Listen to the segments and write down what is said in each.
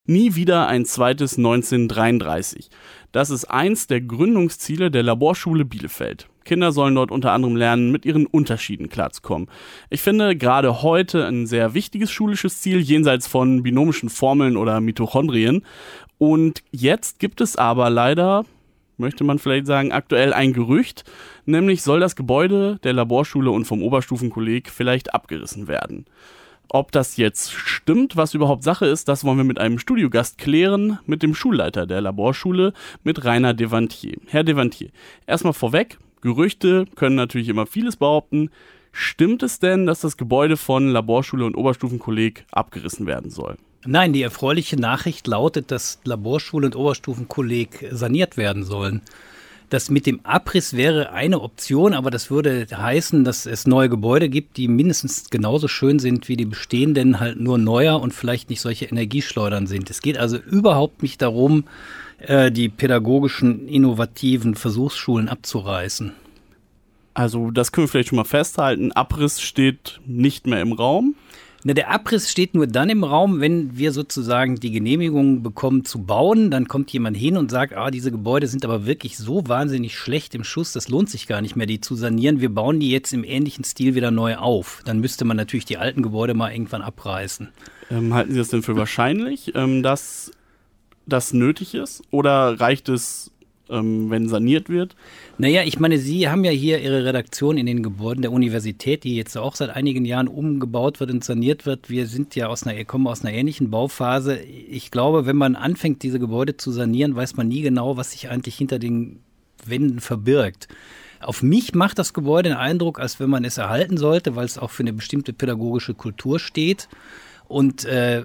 Nie wieder ein zweites 1933. Das ist eins der Gründungsziele der Laborschule Bielefeld. Kinder sollen dort unter anderem lernen, mit ihren Unterschieden klarzukommen. Ich finde gerade heute ein sehr wichtiges schulisches Ziel, jenseits von binomischen Formeln oder Mitochondrien. Und jetzt gibt es aber leider, möchte man vielleicht sagen, aktuell ein Gerücht, nämlich soll das Gebäude der Laborschule und vom Oberstufenkolleg vielleicht abgerissen werden. Ob das jetzt stimmt, was überhaupt Sache ist, das wollen wir mit einem Studiogast klären, mit dem Schulleiter der Laborschule, mit Rainer Devantier. Herr Devantier, erstmal vorweg, Gerüchte können natürlich immer vieles behaupten. Stimmt es denn, dass das Gebäude von Laborschule und Oberstufenkolleg abgerissen werden soll? Nein, die erfreuliche Nachricht lautet, dass Laborschule und Oberstufenkolleg saniert werden sollen. Das mit dem Abriss wäre eine Option, aber das würde heißen, dass es neue Gebäude gibt, die mindestens genauso schön sind wie die bestehenden, halt nur neuer und vielleicht nicht solche Energieschleudern sind. Es geht also überhaupt nicht darum, die pädagogischen, innovativen Versuchsschulen abzureißen. Also das können wir vielleicht schon mal festhalten, Abriss steht nicht mehr im Raum. Na, der Abriss steht nur dann im Raum, wenn wir sozusagen die Genehmigung bekommen zu bauen. Dann kommt jemand hin und sagt, diese Gebäude sind aber wirklich so wahnsinnig schlecht im Schuss, das lohnt sich gar nicht mehr, die zu sanieren. Wir bauen die jetzt im ähnlichen Stil wieder neu auf. Dann müsste man natürlich die alten Gebäude mal irgendwann abreißen. Halten Sie das denn für wahrscheinlich, dass das nötig ist? Oder reicht es, wenn saniert wird? Naja, ich meine, Sie haben ja hier Ihre Redaktion in den Gebäuden der Universität, die jetzt auch seit einigen Jahren umgebaut wird und saniert wird. Wir sind ja kommen aus einer ähnlichen Bauphase. Ich glaube, wenn man anfängt, diese Gebäude zu sanieren, weiß man nie genau, was sich eigentlich hinter den Wänden verbirgt. Auf mich macht das Gebäude den Eindruck, als wenn man es erhalten sollte, weil es auch für eine bestimmte pädagogische Kultur steht. Und würde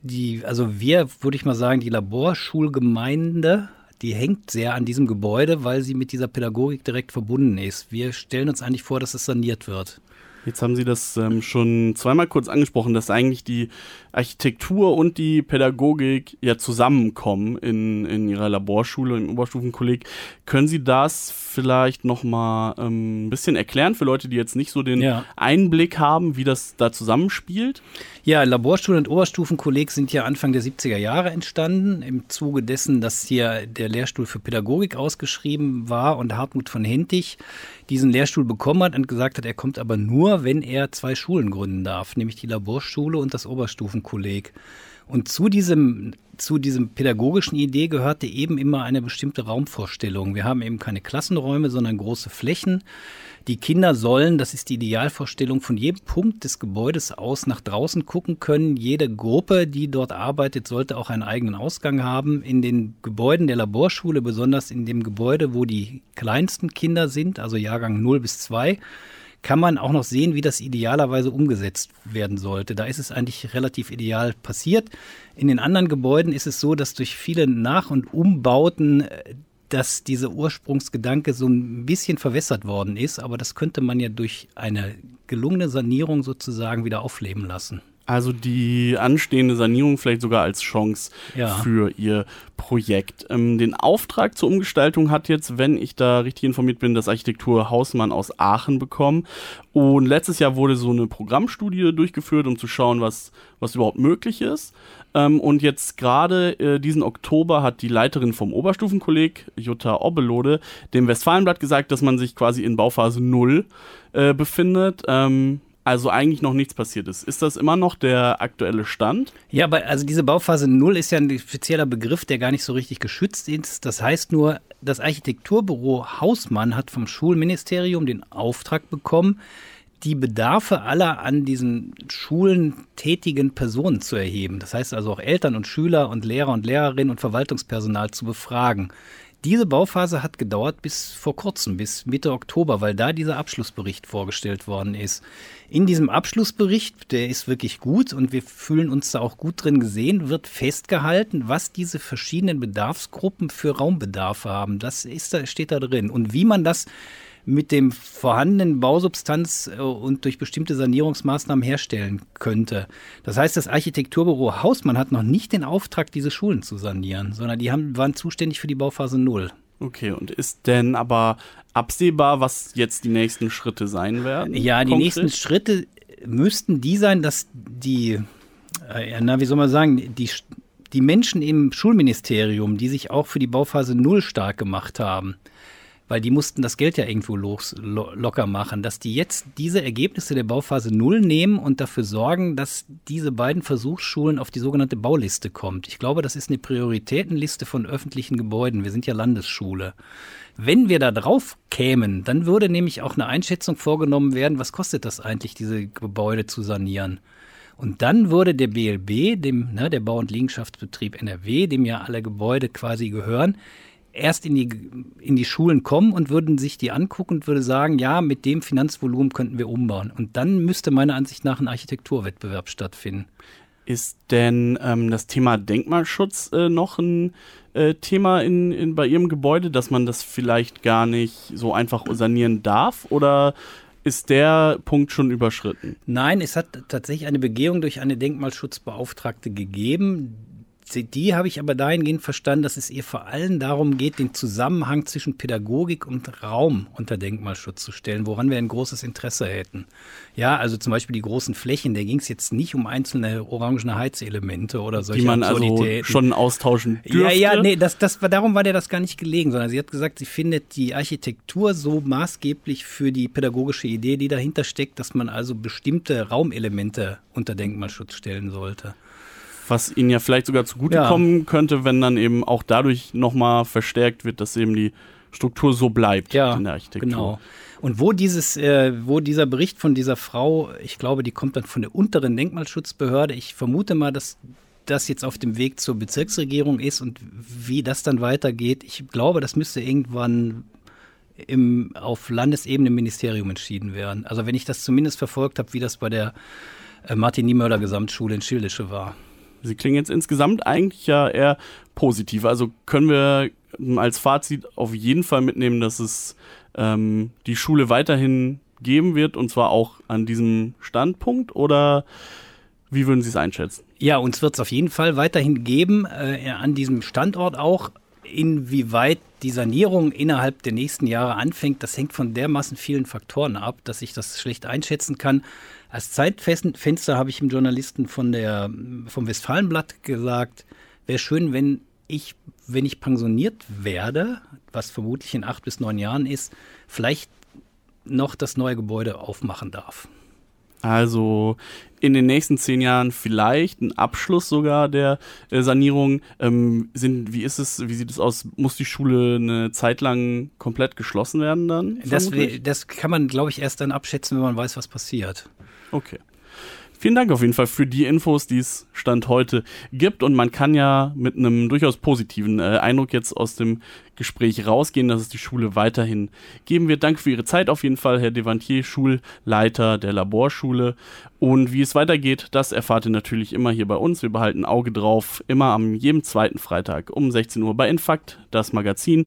ich mal sagen, die Laborschulgemeinde, die hängt sehr an diesem Gebäude, weil sie mit dieser Pädagogik direkt verbunden ist. Wir stellen uns eigentlich vor, dass es saniert wird. Jetzt haben Sie das schon zweimal kurz angesprochen, dass eigentlich die Architektur und die Pädagogik ja zusammenkommen in Ihrer Laborschule, im Oberstufenkolleg. Können Sie das vielleicht nochmal ein bisschen erklären für Leute, die jetzt nicht so den Einblick haben, wie das da zusammenspielt? Ja, Laborschule und Oberstufenkolleg sind ja Anfang der 70er Jahre entstanden, im Zuge dessen, dass hier der Lehrstuhl für Pädagogik ausgeschrieben war und Hartmut von Hentig diesen Lehrstuhl bekommen hat und gesagt hat, er kommt aber nur, wenn er 2 Schulen gründen darf, nämlich die Laborschule und das Oberstufenkolleg. Und zu diesem pädagogischen Idee gehörte eben immer eine bestimmte Raumvorstellung. Wir haben eben keine Klassenräume, sondern große Flächen. Die Kinder sollen, das ist die Idealvorstellung, von jedem Punkt des Gebäudes aus nach draußen gucken können. Jede Gruppe, die dort arbeitet, sollte auch einen eigenen Ausgang haben. In den Gebäuden der Laborschule, besonders in dem Gebäude, wo die kleinsten Kinder sind, also Jahrgang 0 bis 2, kann man auch noch sehen, wie das idealerweise umgesetzt werden sollte. Da ist es eigentlich relativ ideal passiert. In den anderen Gebäuden ist es so, dass durch viele Nach- und Umbauten dass dieser Ursprungsgedanke so ein bisschen verwässert worden ist, aber das könnte man ja durch eine gelungene Sanierung sozusagen wieder aufleben lassen. Also die anstehende Sanierung vielleicht sogar als Chance für Ihr Projekt. Den Auftrag zur Umgestaltung hat jetzt, wenn ich da richtig informiert bin, das Architektur Hausmann aus Aachen bekommen. Und letztes Jahr wurde so eine Programmstudie durchgeführt, um zu schauen, was überhaupt möglich ist. Und jetzt gerade diesen Oktober hat die Leiterin vom Oberstufenkolleg, Jutta Obbelode, dem Westfalenblatt gesagt, dass man sich quasi in Bauphase 0 befindet. Also eigentlich noch nichts passiert ist. Ist das immer noch der aktuelle Stand? Ja, aber also diese Bauphase 0 ist ja ein spezieller Begriff, der gar nicht so richtig geschützt ist. Das heißt nur, das Architekturbüro Hausmann hat vom Schulministerium den Auftrag bekommen, die Bedarfe aller an diesen Schulen tätigen Personen zu erheben. Das heißt also auch Eltern und Schüler und Lehrer und Lehrerinnen und Verwaltungspersonal zu befragen. Diese Bauphase hat gedauert bis vor kurzem, bis Mitte Oktober, weil da dieser Abschlussbericht vorgestellt worden ist. In diesem Abschlussbericht, der ist wirklich gut und wir fühlen uns da auch gut drin gesehen, wird festgehalten, was diese verschiedenen Bedarfsgruppen für Raumbedarfe haben. Das steht da drin. Und wie man das mit dem vorhandenen Bausubstanz und durch bestimmte Sanierungsmaßnahmen herstellen könnte. Das heißt, das Architekturbüro Hausmann hat noch nicht den Auftrag, diese Schulen zu sanieren, sondern die waren zuständig für die Bauphase 0. Okay, und ist denn aber absehbar, was jetzt die nächsten Schritte sein werden? Ja, die nächsten die die Menschen im Schulministerium, die sich auch für die Bauphase 0 stark gemacht haben, weil die mussten das Geld ja irgendwo locker machen, dass die jetzt diese Ergebnisse der Bauphase 0 nehmen und dafür sorgen, dass diese beiden Versuchsschulen auf die sogenannte Bauliste kommt. Ich glaube, das ist eine Prioritätenliste von öffentlichen Gebäuden. Wir sind ja Landesschule. Wenn wir da drauf kämen, dann würde nämlich auch eine Einschätzung vorgenommen werden, was kostet das eigentlich, diese Gebäude zu sanieren. Und dann würde der BLB, der Bau- und Liegenschaftsbetrieb NRW, dem ja alle Gebäude quasi gehören, erst in die Schulen kommen und würden sich die angucken und würde sagen, ja, mit dem Finanzvolumen könnten wir umbauen. Und dann müsste meiner Ansicht nach ein Architekturwettbewerb stattfinden. Ist denn das Thema Denkmalschutz noch ein Thema bei Ihrem Gebäude, dass man das vielleicht gar nicht so einfach sanieren darf? Oder ist der Punkt schon überschritten? Nein, es hat tatsächlich eine Begehung durch eine Denkmalschutzbeauftragte gegeben. Die habe ich aber dahingehend verstanden, dass es ihr vor allem darum geht, den Zusammenhang zwischen Pädagogik und Raum unter Denkmalschutz zu stellen, woran wir ein großes Interesse hätten. Ja, also zum Beispiel die großen Flächen, da ging es jetzt nicht um einzelne orangene Heizelemente oder solche die man also schon austauschen dürfte. Ja, nee, darum war der das gar nicht gelegen, sondern sie hat gesagt, sie findet die Architektur so maßgeblich für die pädagogische Idee, die dahinter steckt, dass man also bestimmte Raumelemente unter Denkmalschutz stellen sollte. Was ihnen ja vielleicht sogar zugutekommen könnte, wenn dann eben auch dadurch nochmal verstärkt wird, dass eben die Struktur so bleibt in der Architektur. Genau. Und wo dieser Bericht von dieser Frau, ich glaube, die kommt dann von der unteren Denkmalschutzbehörde. Ich vermute mal, dass das jetzt auf dem Weg zur Bezirksregierung ist und wie das dann weitergeht. Ich glaube, das müsste irgendwann auf Landesebene im Ministerium entschieden werden. Also wenn ich das zumindest verfolgt habe, wie das bei der Martin-Niemöller Gesamtschule in Schildische war. Sie klingen jetzt insgesamt eigentlich ja eher positiv. Also können wir als Fazit auf jeden Fall mitnehmen, dass es die Schule weiterhin geben wird und zwar auch an diesem Standpunkt, oder wie würden Sie es einschätzen? Ja, uns wird es auf jeden Fall weiterhin geben, an diesem Standort auch. Inwieweit die Sanierung innerhalb der nächsten Jahre anfängt, das hängt von dermaßen vielen Faktoren ab, dass ich das schlecht einschätzen kann. Als Zeitfenster habe ich dem Journalisten vom Westfalenblatt gesagt, wäre schön, wenn ich pensioniert werde, was vermutlich in 8 bis 9 Jahren ist, vielleicht noch das neue Gebäude aufmachen darf. Also in den nächsten 10 Jahren vielleicht ein Abschluss sogar der Sanierung. Wie sieht es aus? Muss die Schule eine Zeit lang komplett geschlossen werden dann? Das kann man, glaube ich, erst dann abschätzen, wenn man weiß, was passiert. Okay. Vielen Dank auf jeden Fall für die Infos, die es Stand heute gibt. Und man kann ja mit einem durchaus positiven Eindruck jetzt aus dem Gespräch rausgehen, dass es die Schule weiterhin geben wird. Danke für Ihre Zeit auf jeden Fall, Herr Devantier, Schulleiter der Laborschule. Und wie es weitergeht, das erfahrt ihr natürlich immer hier bei uns. Wir behalten ein Auge drauf, immer am jedem zweiten Freitag um 16 Uhr bei Infakt, das Magazin.